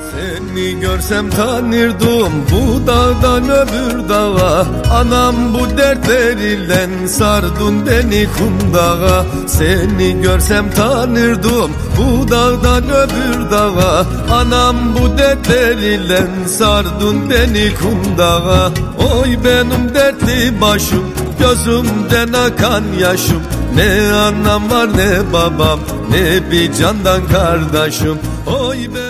Seni görsem tanırdım bu dağdan öbür dağa. Anam bu dertleriyle sardın beni kundağa. Seni görsem tanırdım bu dağdan öbür dağa. Anam bu dertleriyle sardın beni kundağa. Oy benim dertli başım, gözümden akan yaşım. Ne anam var ne babam, ne bir candan kardeşim. Oy be.